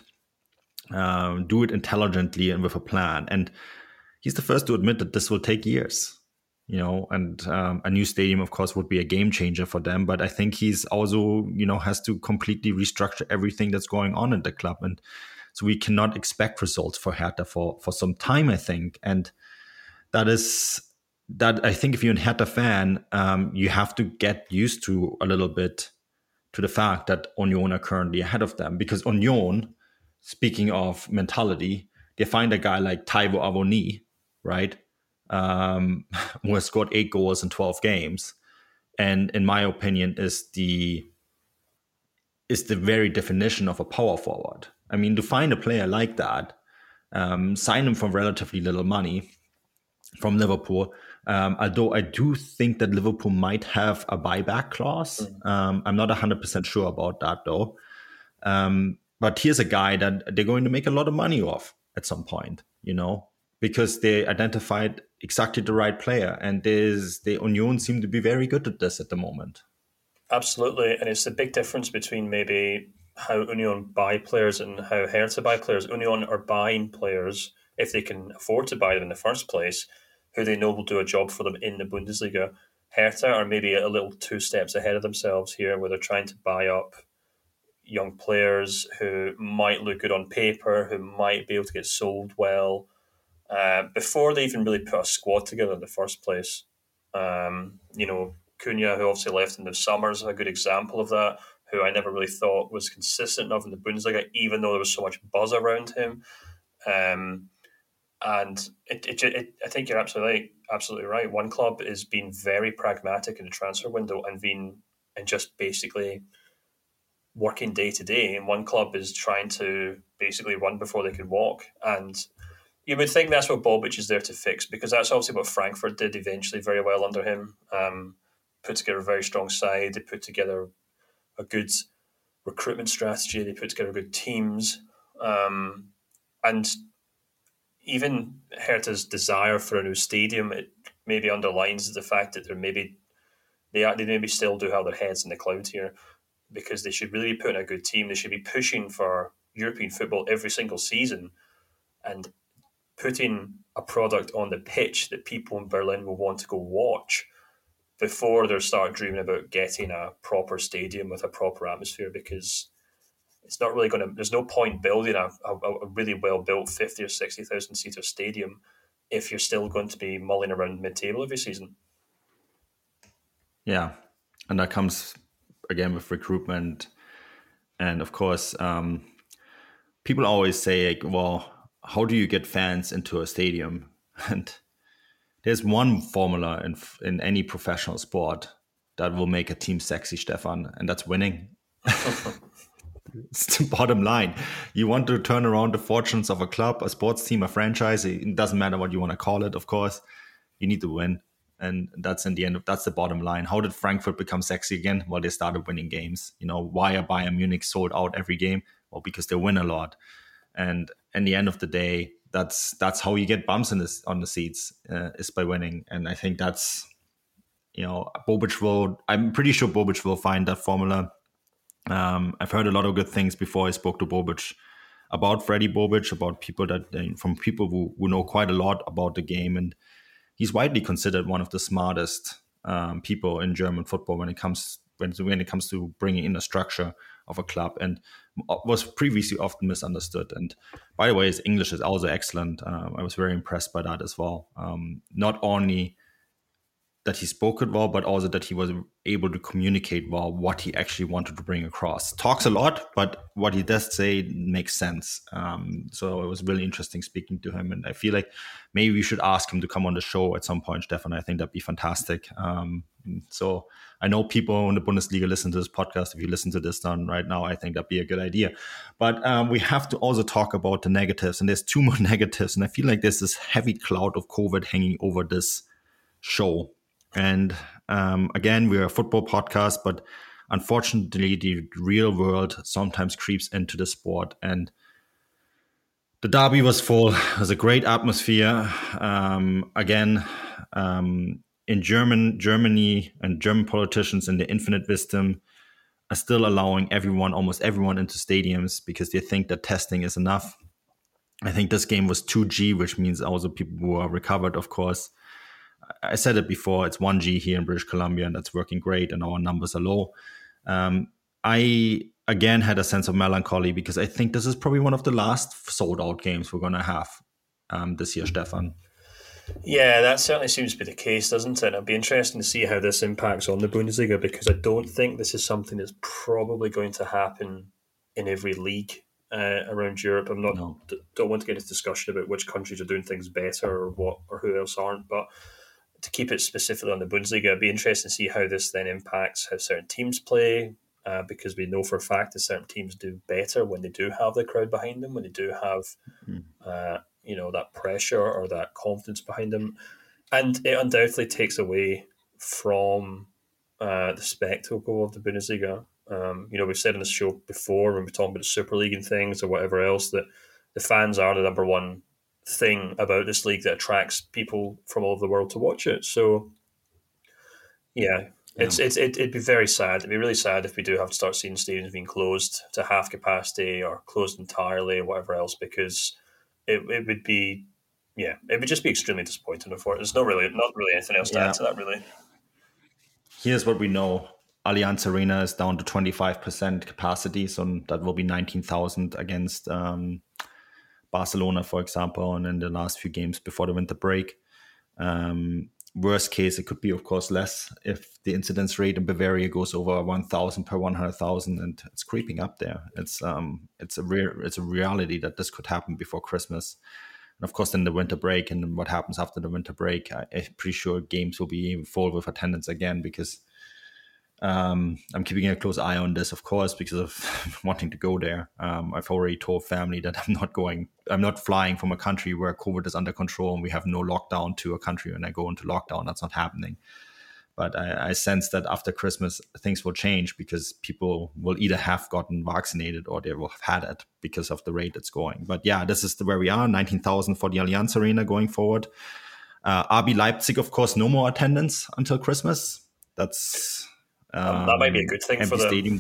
um, do it intelligently and with a plan. And he's the first to admit that this will take years, you know, and um, a new stadium, of course, would be a game changer for them. But I think he's also, you know, has to completely restructure everything that's going on in the club. And so we cannot expect results for Hertha for, for some time, I think. And that is that I think if you're a Hertha fan, um, you have to get used to a little bit to the fact that Union are currently ahead of them. Because Union, speaking of mentality, they find a guy like Taiwo Awoniyi, right, um, who has scored eight goals in twelve games, and in my opinion is the is the very definition of a power forward. I mean, to find a player like that, um, sign him for relatively little money from Liverpool. Um, although I do think that Liverpool might have a buyback clause. Um, I'm not one hundred percent sure about that, though. Um, but here's a guy that they're going to make a lot of money off at some point, you know, because they identified exactly the right player. And there's, the Union seem to be very good at this at the moment. Absolutely. And it's the big difference between maybe how Union buy players and how Hertha buy players. Union are buying players, if they can afford to buy them in the first place, who they know will do a job for them in the Bundesliga. Hertha are maybe a little two steps ahead of themselves here, where they're trying to buy up young players who might look good on paper, who might be able to get sold well, uh, before they even really put a squad together in the first place. Um, you know, Cunha, who obviously left in the summer, is a good example of that, who I never really thought was consistent enough in the Bundesliga, even though there was so much buzz around him. Um, and it, it, it, I think you're absolutely absolutely right. One club is being very pragmatic in the transfer window and being and just basically working day to day, and one club is trying to basically run before they can walk. And you would think that's what Bobic is there to fix, because that's obviously what Frankfurt did eventually very well under him. Um, put together a very strong side. They put together a good recruitment strategy. They put together good teams. Um, and even Hertha's desire for a new stadium, it maybe underlines the fact that they're maybe they are, they maybe still do have their heads in the clouds here, because they should really be putting a good team. They should be pushing for European football every single season and putting a product on the pitch that people in Berlin will want to go watch before they start dreaming about getting a proper stadium with a proper atmosphere, because it's not really going to, there's no point building a, a, a really well-built fifty or sixty thousand seater stadium if you're still going to be mulling around mid-table every season. Yeah, and that comes again with recruitment. And of course, um, people always say, like, well, how do you get fans into a stadium? And there's one formula in in any professional sport that will make a team sexy, Stefan, and that's winning. It's the bottom line. You want to turn around the fortunes of a club, a sports team, a franchise. It doesn't matter what you want to call it, of course. You need to win. And that's in the end of that's the bottom line. How did Frankfurt become sexy again? Well, they started winning games. You know, why are Bayern Munich sold out every game? Well, because they win a lot. And in the end of the day, that's that's how you get bumps in this on the seats, uh, is by winning. And I think that's, you know, Bobic will. I'm pretty sure Bobic will find that formula. Um, I've heard a lot of good things before I spoke to Bobic about Freddy Bobic, about people that from people who, who know quite a lot about the game, and he's widely considered one of the smartest um, people in German football when it comes when, when it comes to bringing in a structure of a club, and was previously often misunderstood. And by the way, his English is also excellent. Um, I was very impressed by that as well. Um, not only that he spoke it well, but also that he was able to communicate well what he actually wanted to bring across. Talks a lot, but what he does say makes sense. Um, so it was really interesting speaking to him. And I feel like maybe we should ask him to come on the show at some point, Stefan. I think that'd be fantastic. Um, so I know people in the Bundesliga listen to this podcast. If you listen to this done right now, I think that'd be a good idea. But um, we have to also talk about the negatives. And there's two more negatives. And I feel like there's this heavy cloud of COVID hanging over this show. And um, again, we're a football podcast, but unfortunately, the real world sometimes creeps into the sport. And the derby was full. It was a great atmosphere. Um, again, um, in German, Germany and German politicians in their infinite wisdom are still allowing everyone, almost everyone, into stadiums because they think that testing is enough. I think this game was two G, which means also people who are recovered, of course. I said it before, it's one G here in British Columbia, and that's working great, and our numbers are low. Um, I, again, had a sense of melancholy because I think this is probably one of the last sold-out games we're going to have um, this year, Stefan. Yeah, that certainly seems to be the case, doesn't it? It'll be interesting to see how this impacts on the Bundesliga, because I don't think this is something that's probably going to happen in every league uh, around Europe. I'm not no. don't want to get into discussion about which countries are doing things better or what or who else aren't, but to keep it specifically on the Bundesliga, it'd be interesting to see how this then impacts how certain teams play, uh, because we know for a fact that certain teams do better when they do have the crowd behind them, when they do have mm. uh, you know, that pressure or that confidence behind them. And it undoubtedly takes away from uh, the spectacle of the Bundesliga. Um, you know, we've said on this show before when we're talking about the Super League and things or whatever else, that the fans are the number one thing about this league that attracts people from all over the world to watch it. So yeah, yeah. it's it's it, it'd be very sad. It'd be really sad if we do have to start seeing stadiums being closed to half capacity or closed entirely or whatever else, because it it would be yeah, it would just be extremely disappointing for it. There's no really not really anything else to yeah. add to that, really. Here's what we know. Allianz Arena is down to twenty-five percent capacity, so that will be nineteen thousand against um Barcelona, for example, and in the last few games before the winter break. Um, worst case, it could be, of course, less if the incidence rate in Bavaria goes over one thousand per one hundred thousand, and it's creeping up there. It's um, it's a real, it's a reality that this could happen before Christmas. And of course, then the winter break and what happens after the winter break, I, I'm pretty sure games will be full with attendance again, because Um, I'm keeping a close eye on this, of course, because of wanting to go there. Um, I've already told family that I'm not going, I'm not flying from a country where COVID is under control and we have no lockdown to a country when I go into lockdown. That's not happening. But I, I sense that after Christmas, things will change because people will either have gotten vaccinated or they will have had it because of the rate it's going. But yeah, this is the, where we are, nineteen thousand for the Allianz Arena going forward. Uh, R B Leipzig, of course, no more attendance until Christmas. That's... Um, um, that might be a good thing for them. Stadium.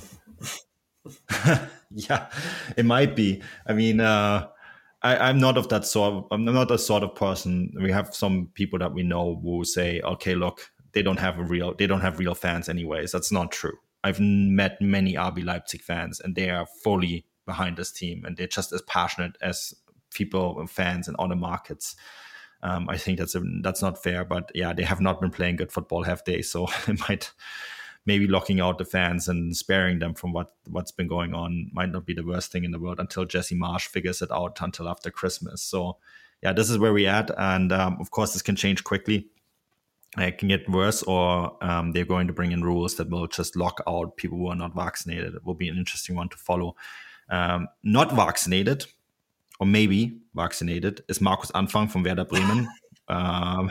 Yeah, it might be. I mean, uh, I, I'm not of that sort. Of, I'm not the sort of person. We have some people that we know who say, "Okay, look, they don't have a real, they don't have real fans, anyways." That's not true. I've met many R B Leipzig fans, and they are fully behind this team, and they're just as passionate as people and fans in other markets. Um, I think that's a, that's not fair, but yeah, they have not been playing good football, have they? So it might. Maybe locking out the fans and sparing them from what, what's been going on might not be the worst thing in the world until Jesse Marsch figures it out until after Christmas. So, yeah, this is where we're at. And, um, of course, this can change quickly. It can get worse, or um, they're going to bring in rules that will just lock out people who are not vaccinated. It will be an interesting one to follow. Um, not vaccinated, or maybe vaccinated, is Markus Anfang from Werder Bremen. um,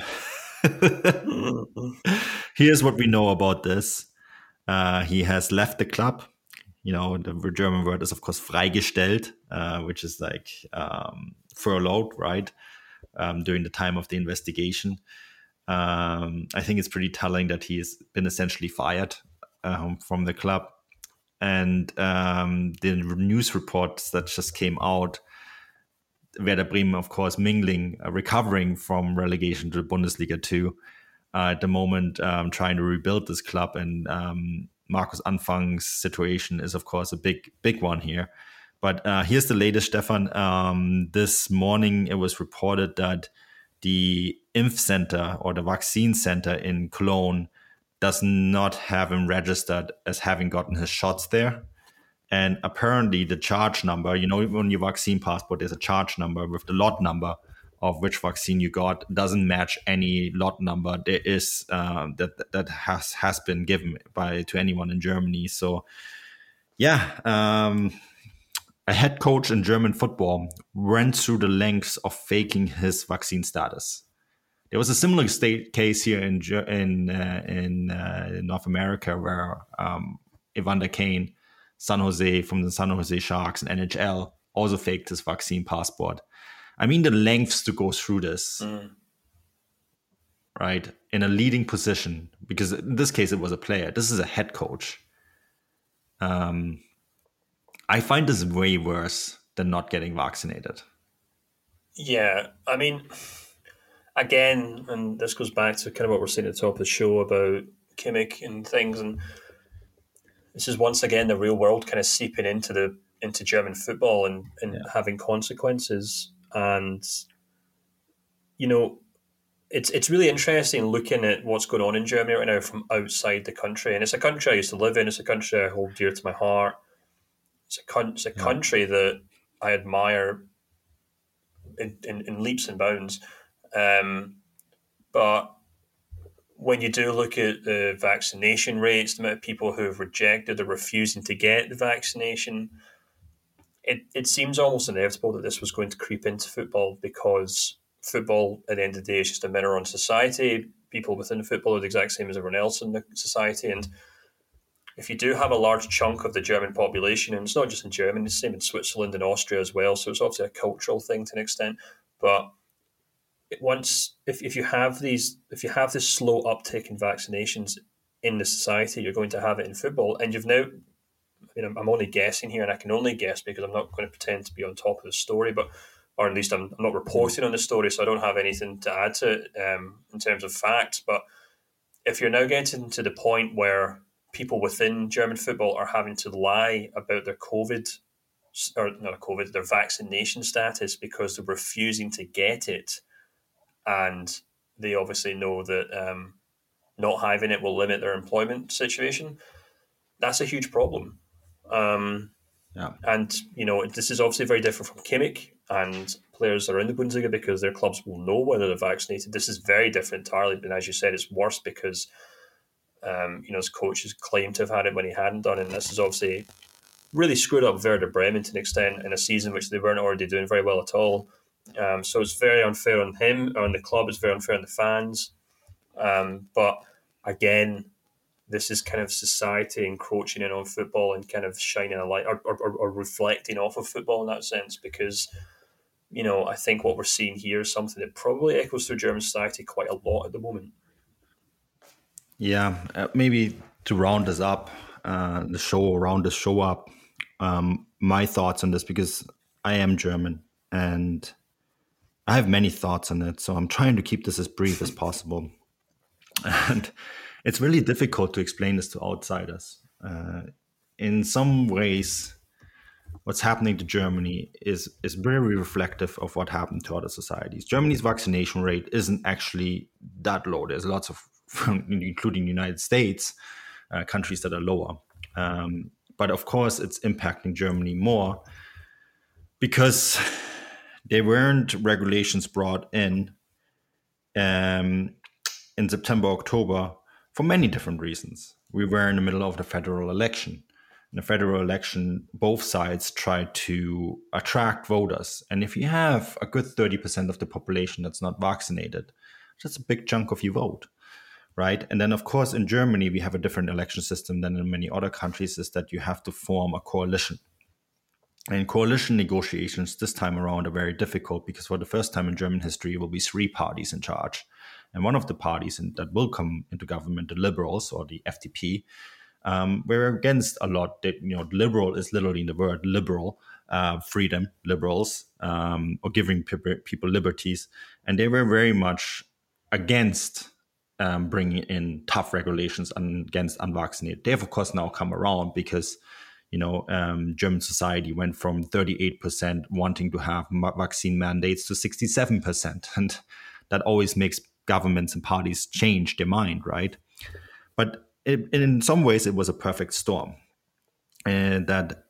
here's what we know about this. Uh, he has left the club. You know, the German word is, of course, freigestellt, uh, which is like um, furloughed, right, um, during the time of the investigation. Um, I think it's pretty telling that he's been essentially fired um, from the club. And um, the news reports that just came out, Werder Bremen, of course, mingling, uh, recovering from relegation to the Bundesliga two. Uh, at the moment, um, trying to rebuild this club, and um, Markus Anfang's situation is, of course, a big, big one here. But uh, here's the latest, Stefan. Um, this morning, it was reported that the Impf Center or the vaccine center in Cologne does not have him registered as having gotten his shots there. And apparently, the charge number, you know, on your vaccine passport, there's a charge number with the lot number of which vaccine you got, doesn't match any lot number there is uh, that that has has been given by to anyone in Germany. So, yeah, um, a head coach in German football went through the lengths of faking his vaccine status. There was a similar state case here in in uh, in, uh, in North America where um, Evander Kane, San Jose from the San Jose Sharks and N H L, also faked his vaccine passport. I mean, the lengths to go through this, mm. right, in a leading position, because in this case, it was a player. This is a head coach. Um, I find this way worse than not getting vaccinated. Yeah, I mean, again, and this goes back to kind of what we're saying at the top of the show about Kimmich and things, and this is once again the real world kind of seeping into the into German football and, and yeah. having consequences. And, you know, it's it's really interesting looking at what's going on in Germany right now from outside the country. And it's a country I used to live in. It's a country I hold dear to my heart. It's a, con- it's a yeah. country that I admire in, in, in leaps and bounds. Um, but when you do look at the vaccination rates, the amount of people who have rejected or refusing to get the vaccination, It it seems almost inevitable that this was going to creep into football, because football, at the end of the day, is just a mirror on society. People within football are the exact same as everyone else in the society. And if you do have a large chunk of the German population, and it's not just in Germany, it's the same in Switzerland and Austria as well, so it's obviously a cultural thing to an extent. But it once if, if you have these if you have this slow uptake in vaccinations in the society, you're going to have it in football. And you've now I mean, I'm only guessing here, and I can only guess because I'm not going to pretend to be on top of the story, but or at least I'm, I'm not reporting on the story, so I don't have anything to add to it um, in terms of facts. But if you're now getting to the point where people within German football are having to lie about their COVID, or not COVID, their vaccination status because they're refusing to get it, and they obviously know that um, not having it will limit their employment situation, that's a huge problem. Um, yeah. And, you know, this is obviously very different from Kimmich and players that are in the Bundesliga because their clubs will know whether they're vaccinated. This is very different entirely. And as you said, it's worse because Um, you know, his coaches claimed to have had it when he hadn't done, and this is obviously really screwed up Werder Bremen to an extent in a season which they weren't already doing very well at all. Um, so it's very unfair on him, on the club. It's very unfair on the fans. Um, but again, this is kind of society encroaching in on football and kind of shining a light or, or, or reflecting off of football in that sense, because, you know, I think what we're seeing here is something that probably echoes through German society quite a lot at the moment. Yeah, uh, maybe to round this up, uh, the show, round the show up, um, my thoughts on this, because I am German and I have many thoughts on it. So I'm trying to keep this as brief as possible. And it's really difficult to explain this to outsiders. Uh, in some ways, what's happening to Germany is, is very reflective of what happened to other societies. Germany's vaccination rate isn't actually that low. There's lots of, including the United States, uh, countries that are lower. Um, but of course, it's impacting Germany more because there weren't regulations brought in um, in September, October, for many different reasons. We were in the middle of the federal election. In the federal election, both sides tried to attract voters. And if you have a good thirty percent of the population that's not vaccinated, that's a big chunk of your vote, right? And then, of course, in Germany, we have a different election system than in many other countries, is that you have to form a coalition. And coalition negotiations this time around are very difficult because for the first time in German history, there will be three parties in charge. And one of the parties in, that will come into government, the Liberals or the F D P, um, were against a lot. That, you know, liberal is literally in the word liberal, uh, freedom, liberals, um, or giving people, people liberties. And they were very much against um, bringing in tough regulations against unvaccinated. They have, of course, now come around because, you know, um, German society went from thirty-eight percent wanting to have vaccine mandates to sixty-seven percent. And that always makes governments and parties change their mind, right? But it, in some ways, it was a perfect storm. And that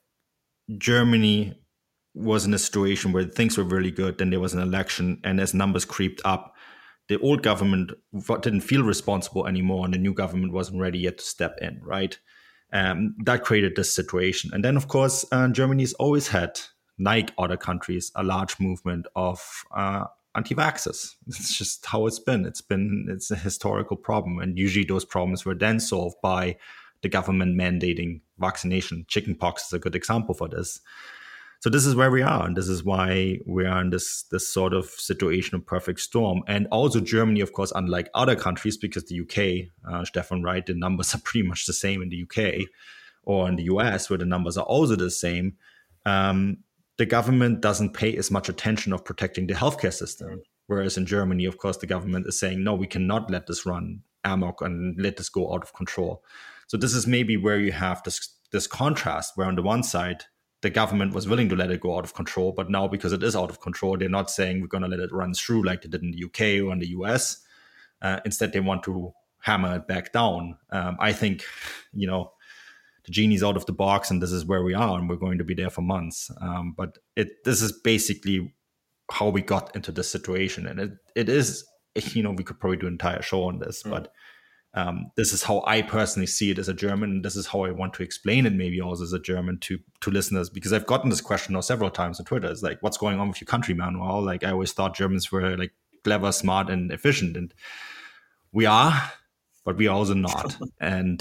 Germany was in a situation where things were really good, then there was an election, and as numbers creeped up, the old government didn't feel responsible anymore, and the new government wasn't ready yet to step in, right? Um, that created this situation. And then, of course, uh, Germany's always had, like other countries, a large movement of uh, anti-vaxxers. It's just how it's been. It's been, it's a historical problem. And usually those problems were then solved by the government mandating vaccination. Chickenpox is a good example for this. So this is where we are. And this is why we are in this, this sort of situation of perfect storm. And also Germany, of course, unlike other countries, because the U K, uh, Stefan, right, the numbers are pretty much the same in the U K or in the U S, where the numbers are also the same. Um, the government doesn't pay as much attention of protecting the healthcare system. Whereas in Germany, of course, the government is saying, no, we cannot let this run amok and let this go out of control. So this is maybe where you have this, this contrast, where on the one side, the government was willing to let it go out of control, but now because it is out of control, they're not saying we're going to let it run through like they did in the U K or in the U S. Uh, instead, they want to hammer it back down. Um, I think, you know, the genie's out of the box, and this is where we are, and we're going to be there for months. Um, but it this is basically how we got into this situation, and it it is, you know, we could probably do an entire show on this, mm. but um, this is how I personally see it as a German, and this is how I want to explain it, maybe also as a German to to listeners, because I've gotten this question now several times on Twitter. It's like, what's going on with your country, man? Well, like I always thought Germans were like clever, smart, and efficient, and we are, but we are also not, and.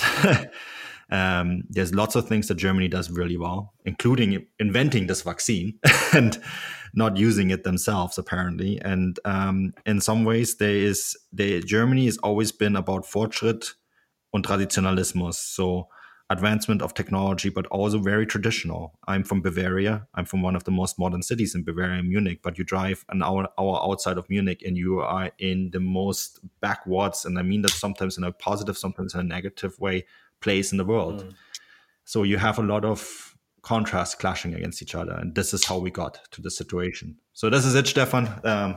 Um, there's lots of things that Germany does really well, including inventing this vaccine and not using it themselves, apparently. And um, in some ways, there is the Germany has always been about Fortschritt und Traditionalismus, so advancement of technology, but also very traditional. I'm from Bavaria. I'm from one of the most modern cities in Bavaria, Munich. But you drive an hour, hour outside of Munich, and you are in the most backwards, and I mean that sometimes in a positive, sometimes in a negative way, place in the world. Mm. So you have a lot of contrasts clashing against each other, and this is how we got to the situation. So this is it, Stefan. Um,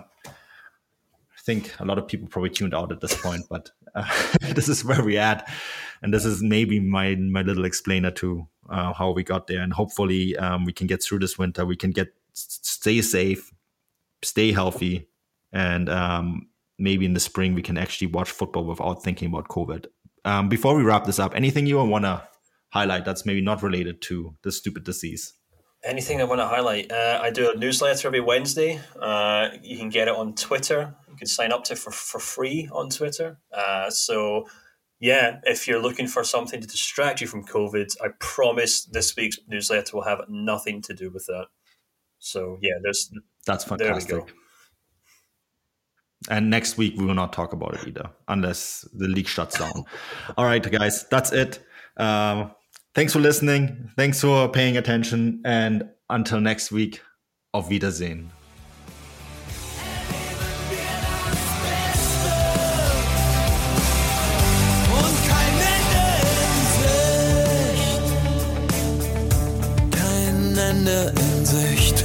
I think a lot of people probably tuned out at this point, but uh, this is where we're at, and this is maybe my my little explainer to uh, how we got there. And hopefully um, we can get through this winter. We can get stay safe, stay healthy, and um, maybe in the spring we can actually watch football without thinking about COVID Um, before we wrap this up, anything you want to highlight that's maybe not related to the stupid disease? Anything I want to highlight? Uh, I do a newsletter every Wednesday. Uh, you can get it on Twitter. You can sign up to it for, for free on Twitter. Uh, so, yeah, if you're looking for something to distract you from COVID, I promise this week's newsletter will have nothing to do with that. So, yeah, there's that's fantastic. There we go. And next week, we will not talk about it either, unless the league shuts down. All right, guys, that's it. Um, thanks for listening. Thanks for paying attention. And until next week, auf Wiedersehen. Und kein Ende in Sicht. Kein Ende in Sicht.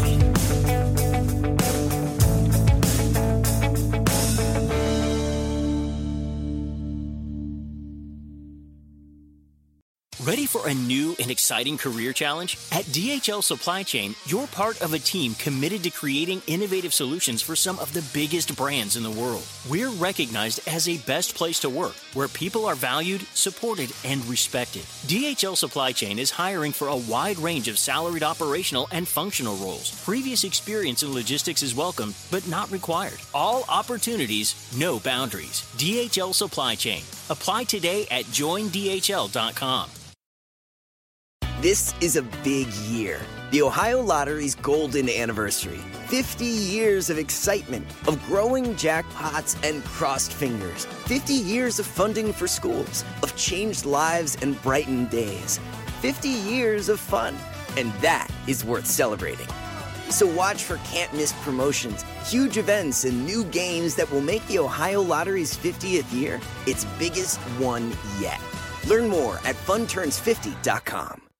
Ready for a new and exciting career challenge? At D H L Supply Chain, you're part of a team committed to creating innovative solutions for some of the biggest brands in the world. We're recognized as a best place to work, where people are valued, supported, and respected. D H L Supply Chain is hiring for a wide range of salaried operational and functional roles. Previous experience in logistics is welcome, but not required. All opportunities, no boundaries. D H L Supply Chain. Apply today at join D H L dot com. This is a big year. The Ohio Lottery's golden anniversary. fifty years of excitement, of growing jackpots and crossed fingers. fifty years of funding for schools, of changed lives and brightened days. fifty years of fun, and that is worth celebrating. So watch for can't-miss promotions, huge events, and new games that will make the Ohio Lottery's fiftieth year its biggest one yet. Learn more at fun turns fifty dot com.